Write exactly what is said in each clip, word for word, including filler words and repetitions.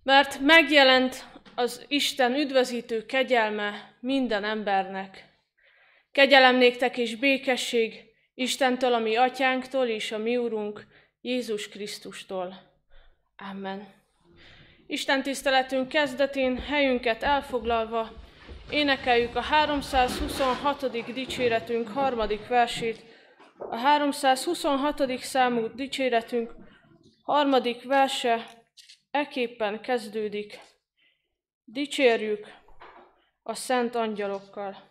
mert megjelent az Isten üdvözítő kegyelme minden embernek. Kegyelem néktek és békesség Istentől, a mi atyánktól és a mi Urunk Jézus Krisztustól. Amen. Isten tiszteletünk kezdetén helyünket elfoglalva énekeljük a háromszázhuszonhatodik dicséretünk harmadik versét. A háromszázhuszonhatodik számú dicséretünk harmadik verse ekképpen kezdődik. Dicsérjük a szent angyalokkal.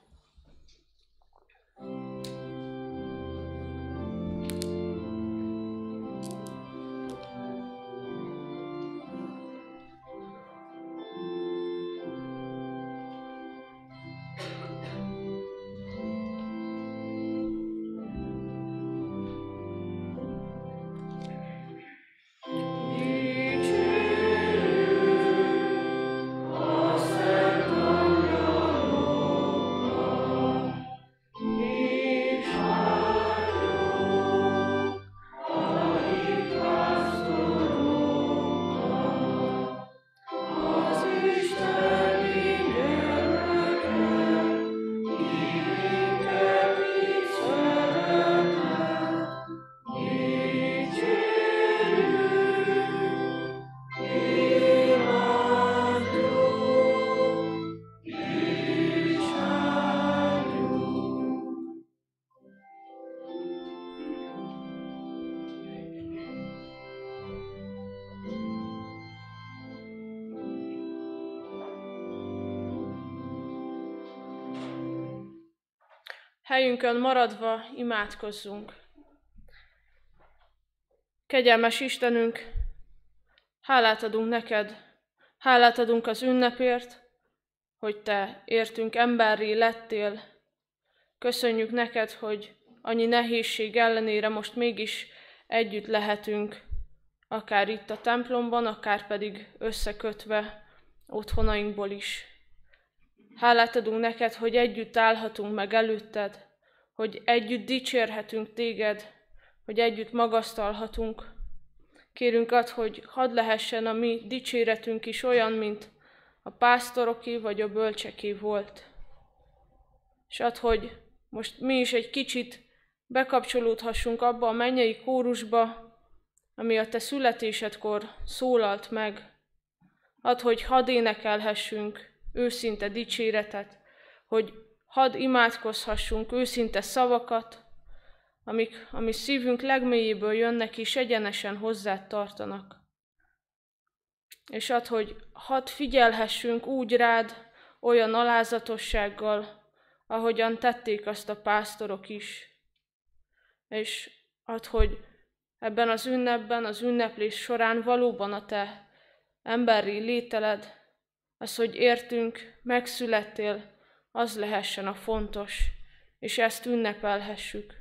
Helyünkön maradva imádkozzunk. Kegyelmes Istenünk, hálát adunk neked, hálát adunk az ünnepért, hogy te értünk emberré lettél. Köszönjük neked, hogy annyi nehézség ellenére most mégis együtt lehetünk, akár itt a templomban, akár pedig összekötve otthonainkból is. Hálát adunk neked, hogy együtt állhatunk meg előtted, hogy együtt dicsérhetünk téged, hogy együtt magasztalhatunk. Kérünk add, hogy hadd lehessen a mi dicséretünk is olyan, mint a pásztoroké vagy a bölcseké volt. És add, hogy most mi is egy kicsit bekapcsolódhassunk abba a mennyei kórusba, ami a te születésedkor szólalt meg. Add, hogy hadd énekelhessünk őszinte dicséretet, hogy hadd imádkozhassunk őszinte szavakat, amik, ami szívünk legmélyéből jönnek és egyenesen hozzád tartanak. És add, hogy hadd figyelhessünk úgy rád olyan alázatossággal, ahogyan tették azt a pásztorok is. És add, hogy ebben az ünnepben, az ünneplés során valóban a te emberi lételed, az, hogy értünk, megszülettél, az lehessen a fontos, és ezt ünnepelhessük.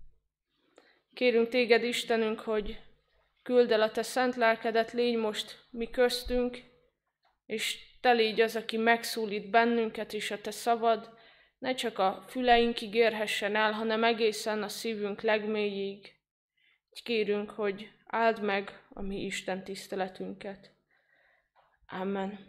Kérünk téged, Istenünk, hogy küldd el a te szent lelkedet, légy most mi köztünk, és te légy az, aki megszólít bennünket, és a te szavad ne csak a füleinkig érhessen el, hanem egészen a szívünk legmélyéig. Így kérünk, hogy áld meg a mi Isten tiszteletünket. Amen.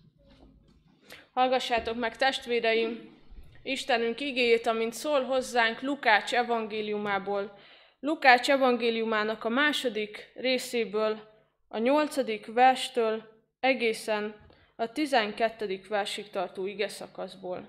Hallgassátok meg, testvéreim, Istenünk igéjét, amint szól hozzánk Lukács evangéliumából. Lukács evangéliumának a második részéből, a nyolcadik verstől egészen a tizenkettedik versig tartó igeszakaszból.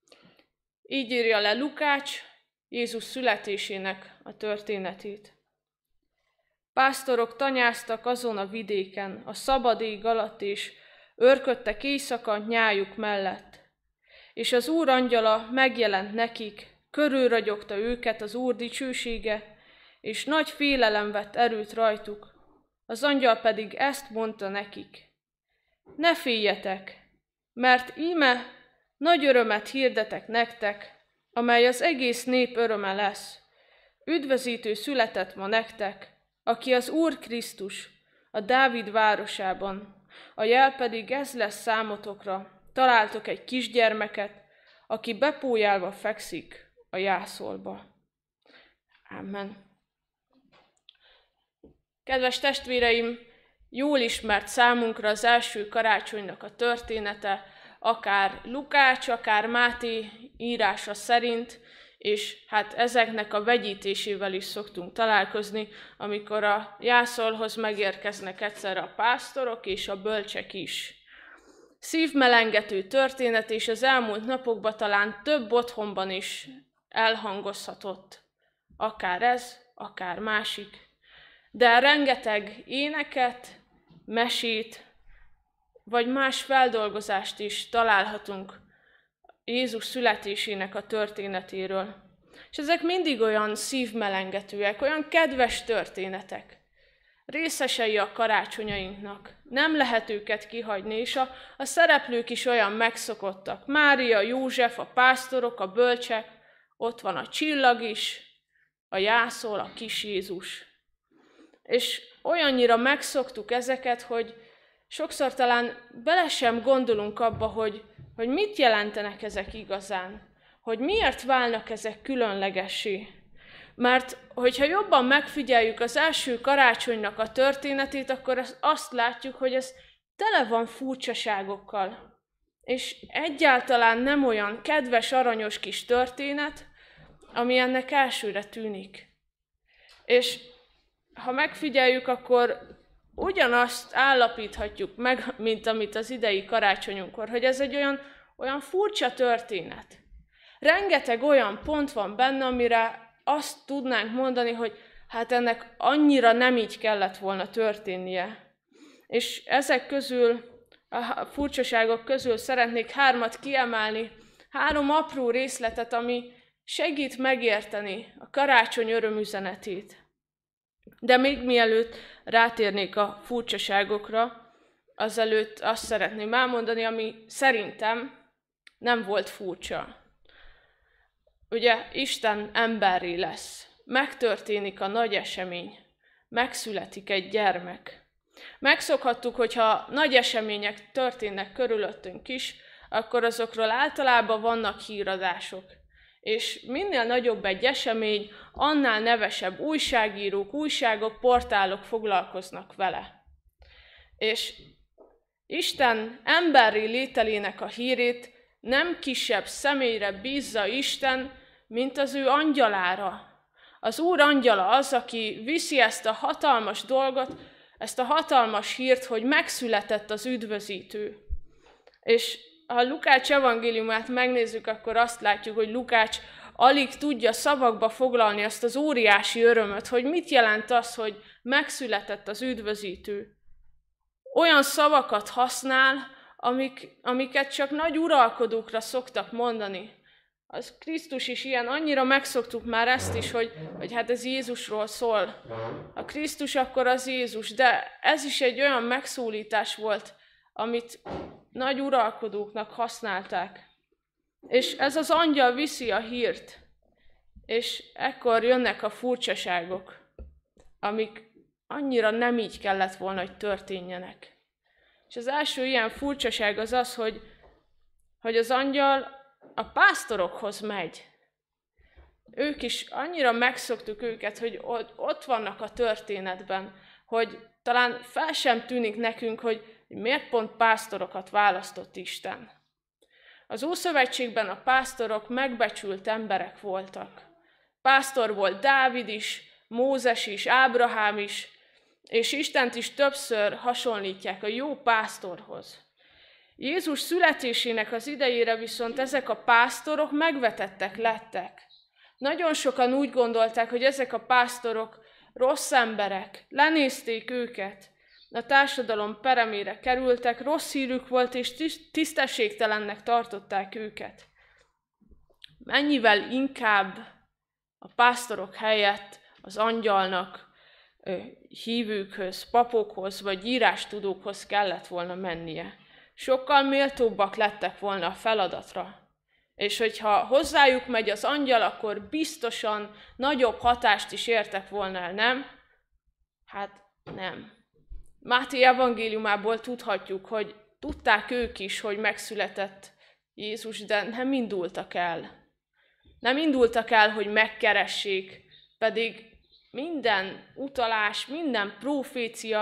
Így írja le Lukács Jézus születésének a történetét. Pásztorok tanyáztak azon a vidéken, a szabad ég alatt, és őrködtek éjszaka nyájuk mellett. És az Úr angyala megjelent nekik, körülragyogta őket az Úr dicsősége, és nagy félelem vett erőt rajtuk. Az angyal pedig ezt mondta nekik: ne féljetek, mert íme nagy örömet hirdetek nektek, amely az egész nép öröme lesz. Üdvözítő született ma nektek, aki az Úr Krisztus, a Dávid városában. A jel pedig ez lesz számotokra: találtok egy kisgyermeket, aki bepójálva fekszik a jászolba. Amen. Kedves testvéreim, Jól ismert számunkra az első karácsonynak a története, akár Lukács, akár Máté írása szerint, és hát ezeknek a vegyítésével is szoktunk találkozni, amikor a jászolhoz megérkeznek egyszerre a pásztorok és a bölcsek is. Szívmelengető történet, és az elmúlt napokban talán több otthonban is elhangozhatott. Akár ez, akár másik. De rengeteg éneket, mesét, vagy más feldolgozást is találhatunk Jézus születésének a történetéről. És ezek mindig olyan szívmelengetőek, olyan kedves történetek. Részesei a karácsonyainknak. Nem lehet őket kihagyni, és a, a szereplők is olyan megszokottak. Mária, József, a pásztorok, a bölcsek, ott van a csillag is, a jászol, a kis Jézus. És olyannyira megszoktuk ezeket, hogy sokszor talán bele sem gondolunk abba, hogy, hogy mit jelentenek ezek igazán, hogy miért válnak ezek különlegessé. Mert hogyha jobban megfigyeljük az első karácsonynak a történetét, akkor azt látjuk, hogy ez tele van furcsaságokkal. És egyáltalán nem olyan kedves, aranyos kis történet, ami ennek elsőre tűnik. És ha megfigyeljük, akkor ugyanazt állapíthatjuk meg, mint amit az idei karácsonyunkkor, hogy ez egy olyan, olyan furcsa történet. Rengeteg olyan pont van benne, amire azt tudnánk mondani, hogy hát ennek annyira nem így kellett volna történnie. És ezek közül, a furcsaságok közül szeretnék hármat kiemelni, három apró részletet, ami segít megérteni a karácsony örömüzenetét. De még mielőtt rátérnék a furcsaságokra, azelőtt azt szeretném elmondani, ami szerintem nem volt furcsa. Ugye Isten emberré lesz, megtörténik a nagy esemény, megszületik egy gyermek. Megszokhattuk, hogyha nagy események történnek körülöttünk is, akkor azokról általában vannak híradások. És minél nagyobb egy esemény, annál nevesebb újságírók, újságok, portálok foglalkoznak vele. És Isten emberré lételének a hírét nem kisebb személyre bízza Isten, mint az ő angyalára. Az Úr angyala az, aki viszi ezt a hatalmas dolgot, ezt a hatalmas hírt, hogy megszületett az üdvözítő. És ha Lukács evangéliumát megnézzük, akkor azt látjuk, hogy Lukács alig tudja szavakba foglalni azt az óriási örömöt, hogy mit jelent az, hogy megszületett az üdvözítő. Olyan szavakat használ, amik, amiket csak nagy uralkodókra szoktak mondani. Az Krisztus is ilyen, annyira megszoktuk már ezt is, hogy, hogy hát ez Jézusról szól. A Krisztus akkor az Jézus, de ez is egy olyan megszólítás volt, amit nagy uralkodóknak használták. És ez az angyal viszi a hírt, és ekkor jönnek a furcsaságok, amik annyira nem így kellett volna, hogy történjenek. És az első ilyen furcsaság az az, hogy, hogy az angyal a pásztorokhoz megy. Ők is annyira megszoktuk őket, hogy ott vannak a történetben, hogy talán fel sem tűnik nekünk, hogy miért pont pásztorokat választott Isten. Az Ószövetségben a pásztorok megbecsült emberek voltak. Pásztor volt Dávid is, Mózes is, Ábrahám is, és Istent is többször hasonlítják a jó pásztorhoz. Jézus születésének az idejére viszont ezek a pásztorok megvetettek lettek. Nagyon sokan úgy gondolták, hogy ezek a pásztorok rossz emberek, lenézték őket, a társadalom peremére kerültek, rossz hírük volt, és tisztességtelennek tartották őket. Mennyivel inkább a pásztorok helyett az angyalnak, hívőkhöz, papokhoz vagy írástudókhoz kellett volna mennie. Sokkal méltóbbak lettek volna a feladatra. És hogyha hozzájuk megy az angyal, akkor biztosan nagyobb hatást is értek volna el, nem? Hát nem. Máté evangéliumából tudhatjuk, hogy tudták ők is, hogy megszületett Jézus, de nem indultak el. Nem indultak el, hogy megkeressék, pedig minden utalás, minden profécia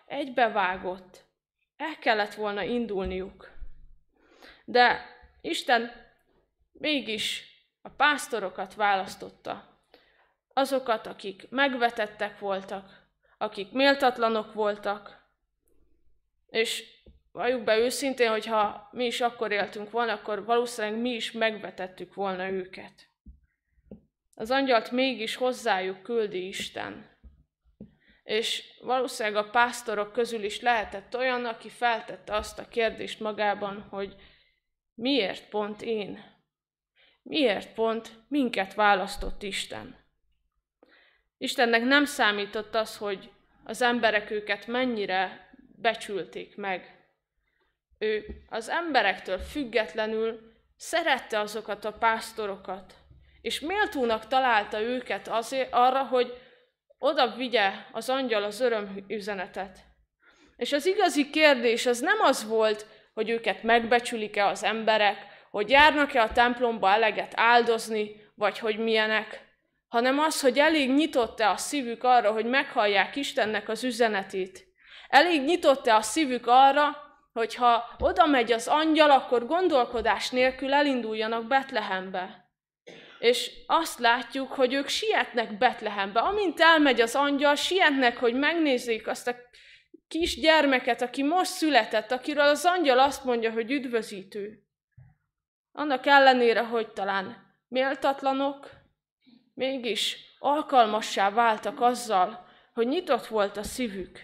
egybevágott. El kellett volna indulniuk. De Isten mégis a pásztorokat választotta. Azokat, akik megvetettek voltak, akik méltatlanok voltak, és valljuk be őszintén, hogyha mi is akkor éltünk volna, akkor valószínűleg mi is megvetettük volna őket. Az angyalt mégis hozzájuk küldi Isten. És valószínűleg a pásztorok közül is lehetett olyan, aki feltette azt a kérdést magában, hogy miért pont én? Miért pont minket választott Isten? Istennek nem számított az, hogy az emberek őket mennyire becsülték meg. Ő az emberektől függetlenül szerette azokat a pásztorokat, és méltónak találta őket azért, arra, hogy oda vigye az angyal az örömüzenetet. És az igazi kérdés az nem az volt, hogy őket megbecsülik-e az emberek, hogy járnak-e a templomba eleget áldozni, vagy hogy milyenek, hanem az, hogy elég nyitott-e a szívük arra, hogy meghallják Istennek az üzenetét. Elég nyitott-e a szívük arra, hogy ha oda megy az angyal, akkor gondolkodás nélkül elinduljanak Betlehembe. És azt látjuk, hogy ők sietnek Betlehembe. Amint elmegy az angyal, sietnek, hogy megnézzék azt a kis gyermeket, aki most született, akiről az angyal azt mondja, hogy üdvözítő. Annak ellenére, hogy talán méltatlanok, mégis alkalmassá váltak azzal, hogy nyitott volt a szívük.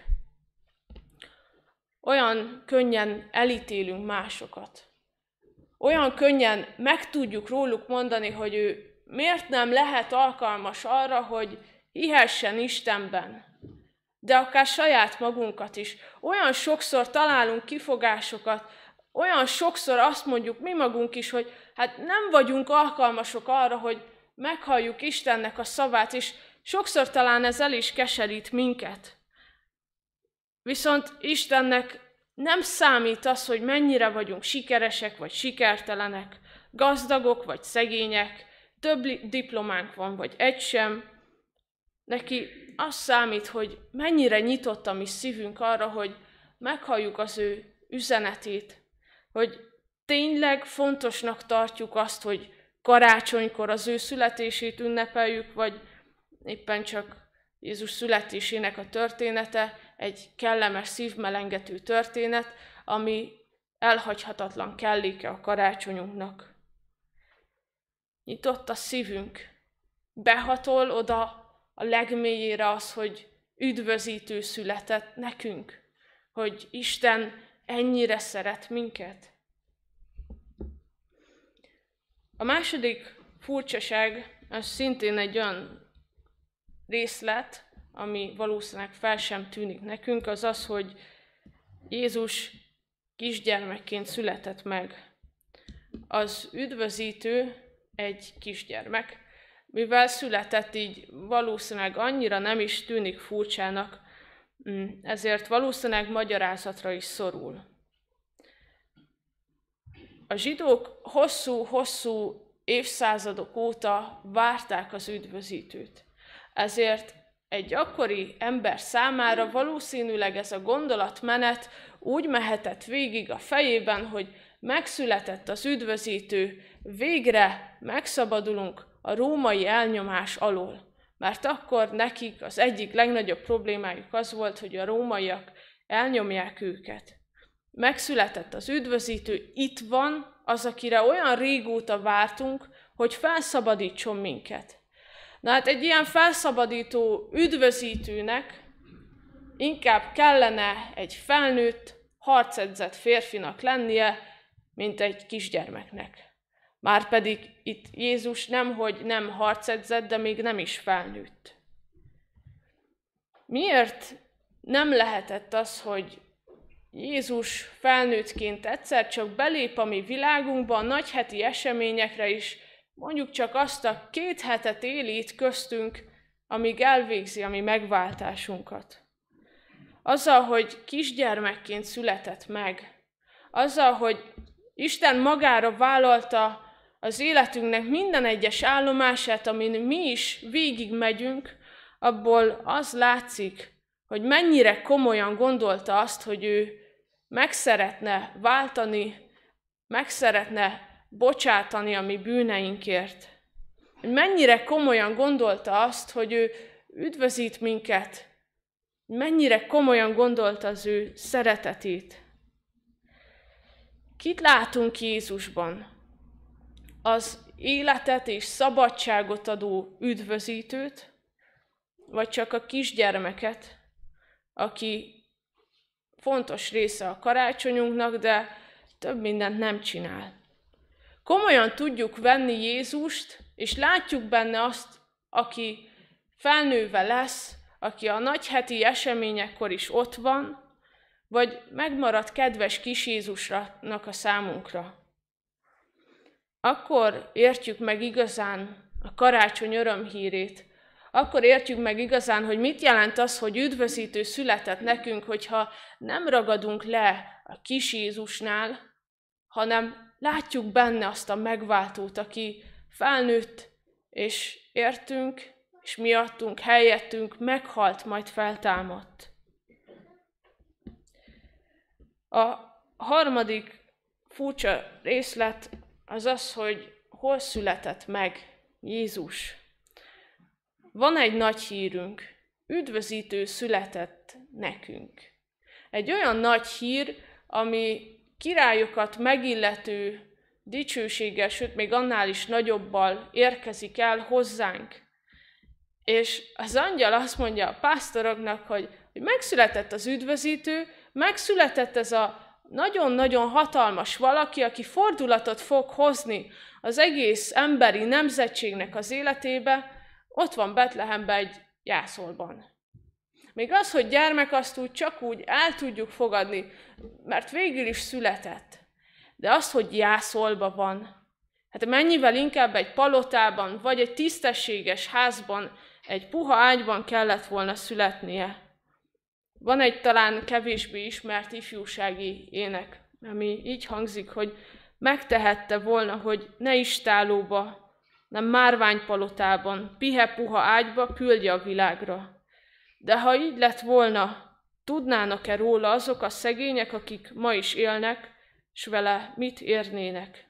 Olyan könnyen elítélünk másokat. Olyan könnyen meg tudjuk róluk mondani, hogy ő miért nem lehet alkalmas arra, hogy hihessen Istenben. De akár saját magunkat is. Olyan sokszor találunk kifogásokat, olyan sokszor azt mondjuk mi magunk is, hogy hát nem vagyunk alkalmasok arra, hogy meghalljuk Istennek a szavát, és sokszor talán ez el is keserít minket. Viszont Istennek nem számít az, hogy mennyire vagyunk sikeresek vagy sikertelenek, gazdagok vagy szegények, több diplománk van vagy egy sem. Neki az számít, hogy mennyire nyitott a mi szívünk arra, hogy meghalljuk az ő üzenetét, hogy tényleg fontosnak tartjuk azt, hogy karácsonykor az ő születését ünnepeljük, vagy éppen csak Jézus születésének a története, egy kellemes, szívmelengető történet, ami elhagyhatatlan kelléke a karácsonyunknak. Nyitott a szívünk, behatol oda a legmélyére az, hogy üdvözítő született nekünk, hogy Isten ennyire szeret minket. A második furcsaság, az szintén egy olyan részlet, ami valószínűleg fel sem tűnik nekünk, az az, hogy Jézus kisgyermekként született meg. Az üdvözítő egy kisgyermek, mivel született, így valószínűleg annyira nem is tűnik furcsának, ezért valószínűleg magyarázatra is szorul. A zsidók hosszú-hosszú évszázadok óta várták az üdvözítőt. Ezért egy akkori ember számára valószínűleg ez a gondolatmenet úgy mehetett végig a fejében, hogy megszületett az üdvözítő, végre megszabadulunk a római elnyomás alól. Mert akkor nekik az egyik legnagyobb problémájuk az volt, hogy a rómaiak elnyomják őket. Megszületett az üdvözítő, itt van az, akire olyan régóta vártunk, hogy felszabadítson minket. Na hát egy ilyen felszabadító üdvözítőnek inkább kellene egy felnőtt, harcedzett férfinak lennie, mint egy kisgyermeknek. Márpedig itt Jézus nemhogy nem harcedzett, de még nem is felnőtt. Miért nem lehetett az, hogy Jézus felnőttként egyszer csak belép a mi világunkba, a nagyheti eseményekre is, mondjuk csak azt a két hetet éli itt köztünk, amíg elvégzi a mi megváltásunkat. Azzal, hogy kisgyermekként született meg, azzal, hogy Isten magára vállalta az életünknek minden egyes állomását, amin mi is végigmegyünk, abból az látszik, hogy mennyire komolyan gondolta azt, hogy ő meg szeretne váltani, meg szeretne bocsátani a mi bűneinkért. Hogy mennyire komolyan gondolta azt, hogy ő üdvözít minket, mennyire komolyan gondolta az ő szeretetét. Kit látunk Jézusban? Az életet és szabadságot adó üdvözítőt, vagy csak a kisgyermeket, aki fontos része a karácsonyunknak, de több mindent nem csinál. Komolyan tudjuk venni Jézust, és látjuk benne azt, aki felnőve lesz, aki a nagyheti eseményekkor is ott van, vagy megmaradt kedves kis Jézusnak a számunkra. Akkor értjük meg igazán a karácsony örömhírét, akkor értjük meg igazán, hogy mit jelent az, hogy üdvözítő született nekünk, hogyha nem ragadunk le a kis Jézusnál, hanem látjuk benne azt a megváltót, aki felnőtt, és értünk, és miattunk, helyettünk meghalt, majd feltámadt. A harmadik furcsa részlet az az, hogy hol született meg Jézus. Van egy nagy hírünk, üdvözítő született nekünk. Egy olyan nagy hír, ami királyokat megillető dicsőséggel, sőt még annál is nagyobbal érkezik el hozzánk. És az angyal azt mondja a pásztoroknak, hogy, hogy megszületett az üdvözítő, megszületett ez a nagyon-nagyon hatalmas valaki, aki fordulatot fog hozni az egész emberi nemzetségnek az életébe, ott van Betlehemben egy jászolban. Még az, hogy gyermek, azt úgy csak úgy el tudjuk fogadni, mert végül is született. De az, hogy jászolba van, hát mennyivel inkább egy palotában, vagy egy tisztességes házban, egy puha ágyban kellett volna születnie. Van egy talán kevésbé ismert ifjúsági ének, ami így hangzik, hogy megtehette volna, hogy ne istállóba, nem márványpalotában, pihe-puha ágyba küldje a világra. De ha így lett volna, tudnának-e róla azok a szegények, akik ma is élnek, s vele mit érnének?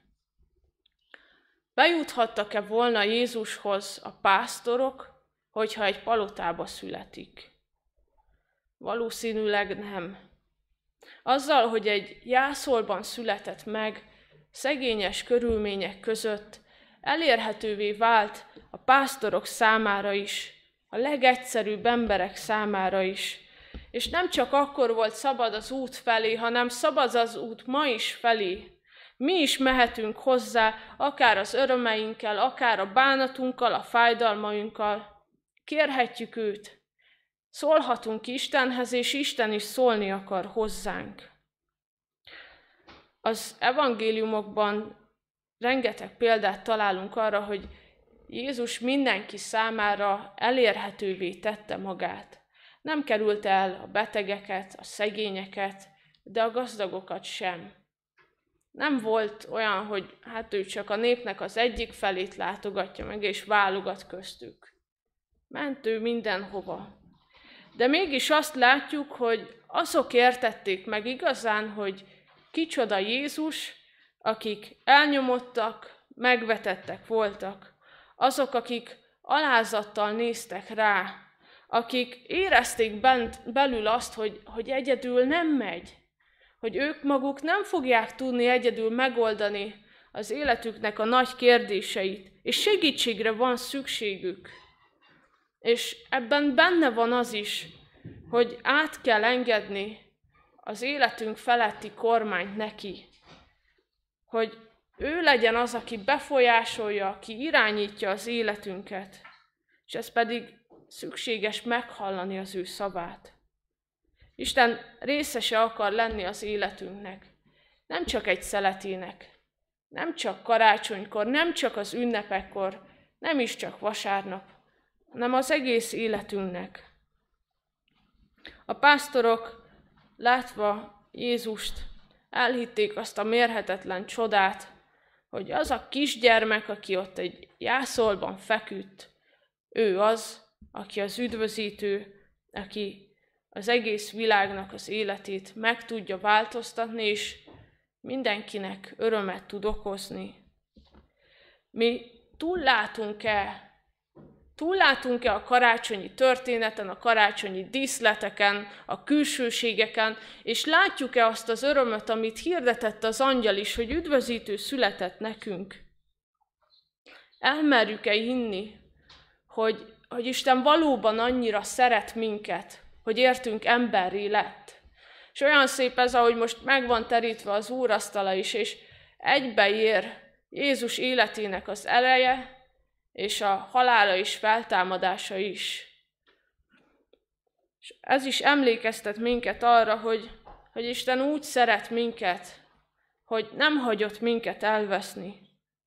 Bejuthattak-e volna Jézushoz a pásztorok, hogyha egy palotába születik? Valószínűleg nem. Azzal, hogy egy jászolban született meg, szegényes körülmények között elérhetővé vált a pásztorok számára is, a legegyszerűbb emberek számára is. És nem csak akkor volt szabad az út felé, hanem szabad az út ma is felé. Mi is mehetünk hozzá, akár az örömeinkkel, akár a bánatunkkal, a fájdalmainkkal. Kérhetjük őt. Szólhatunk Istenhez, és Isten is szólni akar hozzánk. Az evangéliumokban rengeteg példát találunk arra, hogy Jézus mindenki számára elérhetővé tette magát. Nem került el a betegeket, a szegényeket, de a gazdagokat sem. Nem volt olyan, hogy hát ő csak a népnek az egyik felét látogatja meg, és válogat köztük. Ment ő mindenhova. De mégis azt látjuk, hogy azok értették meg igazán, hogy kicsoda Jézus, akik elnyomottak, megvetettek voltak. Azok, akik alázattal néztek rá, akik érezték bent, belül azt, hogy, hogy egyedül nem megy, hogy ők maguk nem fogják tudni egyedül megoldani az életüknek a nagy kérdéseit, és segítségre van szükségük. És ebben benne van az is, hogy át kell engedni az életünk feletti kormányt neki, hogy ő legyen az, aki befolyásolja, aki irányítja az életünket, és ez pedig szükséges meghallani az ő szavát. Isten részese akar lenni az életünknek, nem csak egy szeletének, nem csak karácsonykor, nem csak az ünnepekkor, nem is csak vasárnap, hanem az egész életünknek. A pásztorok, látva Jézust, elhitték azt a mérhetetlen csodát, hogy az a kisgyermek, aki ott egy jászolban feküdt, ő az, aki az üdvözítő, aki az egész világnak az életét meg tudja változtatni, és mindenkinek örömet tud okozni. Mi túllátunk-e, túllátunk-e a karácsonyi történeten, a karácsonyi díszleteken, a külsőségeken, és látjuk-e azt az örömöt, amit hirdetett az angyal is, hogy üdvözítő született nekünk? Elmerjük-e hinni, hogy, hogy Isten valóban annyira szeret minket, hogy értünk emberré lett? És olyan szép ez, ahogy most meg van terítve az úrasztala is, és egybeér Jézus életének az eleje, és a halála és feltámadása is. És ez is emlékeztet minket arra, hogy, hogy Isten úgy szeret minket, hogy nem hagyott minket elveszni.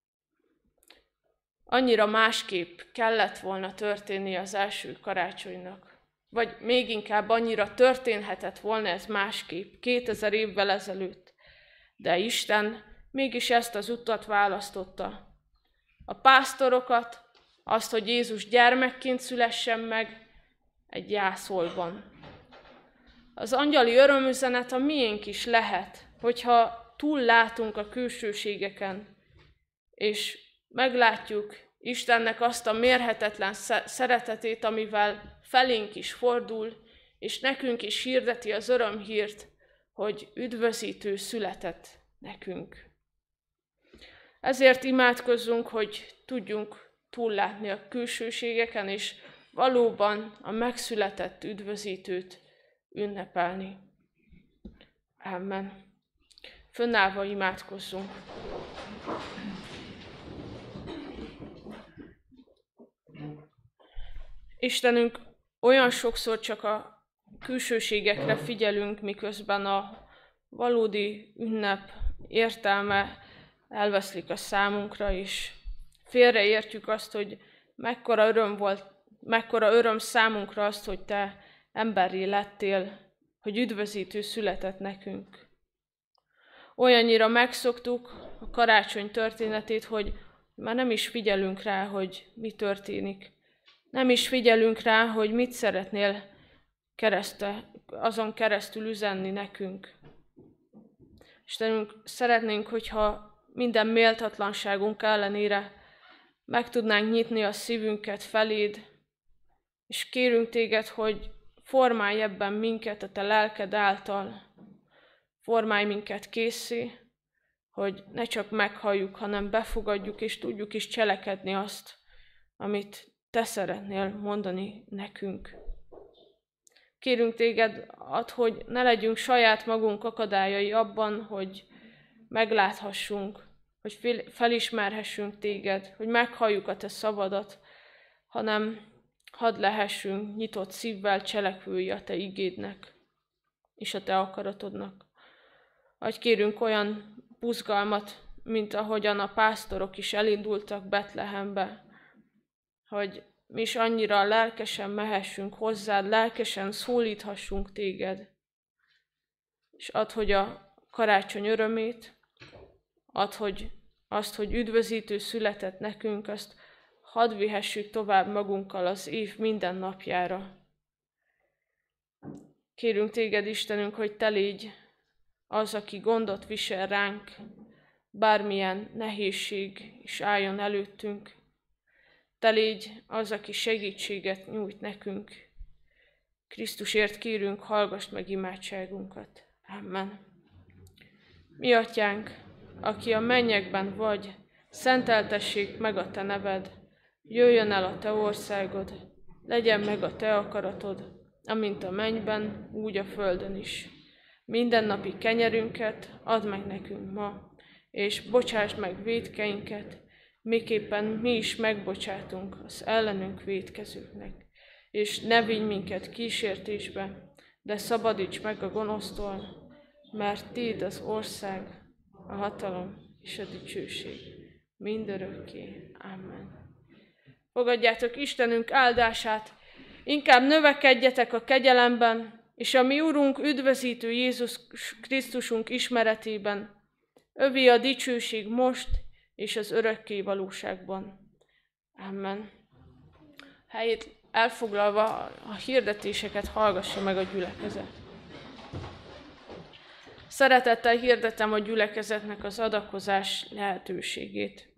Annyira másképp kellett volna történni az első karácsonynak. Vagy még inkább annyira történhetett volna ez másképp, kétezer évvel ezelőtt. De Isten mégis ezt az utat választotta. A pásztorokat, azt, hogy Jézus gyermekként szülessen meg egy jászolban. Az angyali örömüzenet a miénk is lehet, hogyha túllátunk a külsőségeken, és meglátjuk Istennek azt a mérhetetlen szeretetét, amivel felénk is fordul, és nekünk is hirdeti az örömhírt, hogy üdvözítő született nekünk. Ezért imádkozzunk, hogy tudjunk túllátni a külsőségeken, és valóban a megszületett üdvözítőt ünnepelni. Amen. Fönnállva imádkozzunk. Istenünk, olyan sokszor csak a külsőségekre figyelünk, miközben a valódi ünnep értelme elveszlik a számunkra, és félreértjük azt, hogy mekkora öröm volt, mekkora öröm számunkra azt, hogy te emberré lettél, hogy üdvözítő született nekünk. Olyannyira megszoktuk a karácsony történetét, hogy már nem is figyelünk rá, hogy mi történik. Nem is figyelünk rá, hogy mit szeretnél kereszte, azon keresztül üzenni nekünk. Istenünk, szeretnénk, hogyha minden méltatlanságunk ellenére meg tudnánk nyitni a szívünket feléd, és kérünk téged, hogy formálj ebben minket a te lelked által, formálj minket készé, hogy ne csak meghalljuk, hanem befogadjuk, és tudjuk is cselekedni azt, amit te szeretnél mondani nekünk. Kérünk téged, add, hogy ne legyünk saját magunk akadályai abban, hogy megláthassunk, hogy felismerhessünk téged, hogy meghalljuk a te szavadat, hanem hadd lehessünk nyitott szívvel cselekvői a te igédnek és a te akaratodnak. Adj kérünk olyan buzgalmat, mint ahogyan a pásztorok is elindultak Betlehembe, hogy mi is annyira lelkesen mehessünk hozzád, lelkesen szólíthassunk téged. És add, hogy a karácsony örömét, add, hogy azt, hogy üdvözítő született nekünk, azt hadd vihessük tovább magunkkal az év minden napjára. Kérünk téged, Istenünk, hogy te légy az, aki gondot visel ránk, bármilyen nehézség is álljon előttünk. Te légy az, aki segítséget nyújt nekünk. Krisztusért kérünk, hallgass meg imádságunkat. Amen. Mi atyánk, aki a mennyekben vagy, szenteltessék meg a te neved, jöjjön el a te országod, legyen meg a te akaratod, amint a mennyben, úgy a földön is. Mindennapi kenyerünket add meg nekünk ma, és bocsásd meg vétkeinket, miképpen mi is megbocsátunk az ellenünk vétkezőknek. És ne vigy minket kísértésbe, de szabadíts meg a gonosztól, mert tiéd az ország, a hatalom és a dicsőség mindörökké. Amen. Fogadjátok Istenünk áldását, inkább növekedjetek a kegyelemben, és a mi Urunk üdvözítő Jézus Krisztusunk ismeretében, övé a dicsőség most és az örökké valóságban. Amen. Helyét elfoglalva a hirdetéseket hallgassa meg a gyülekezet. Szeretettel hirdetem a gyülekezetnek az adakozás lehetőségét.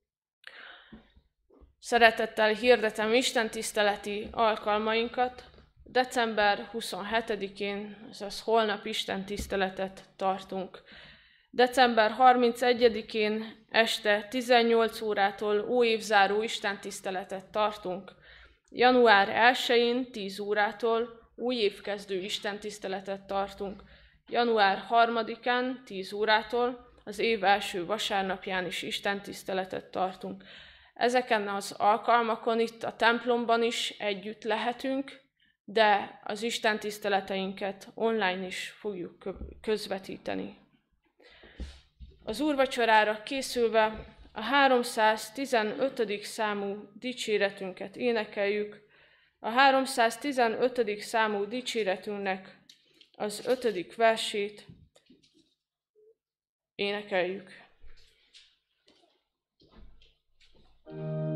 Szeretettel hirdetem istentiszteleti alkalmainkat. december huszonhetedikén, azaz holnap istentiszteletet tartunk. december harmincegyedikén este tizennyolc órától óévzáró istentiszteletet tartunk. január elsején tíz órától újévkezdő istentiszteletet tartunk. január harmadikán tíz órától az év első vasárnapján is istentiszteletet tartunk. Ezeken az alkalmakon itt a templomban is együtt lehetünk, de az istentiszteleteinket online is fogjuk közvetíteni. Az úrvacsorára készülve a háromszáztizenötödik számú dicséretünket énekeljük. A háromszáztizenötödik számú dicséretünknek az ötödik versét énekeljük.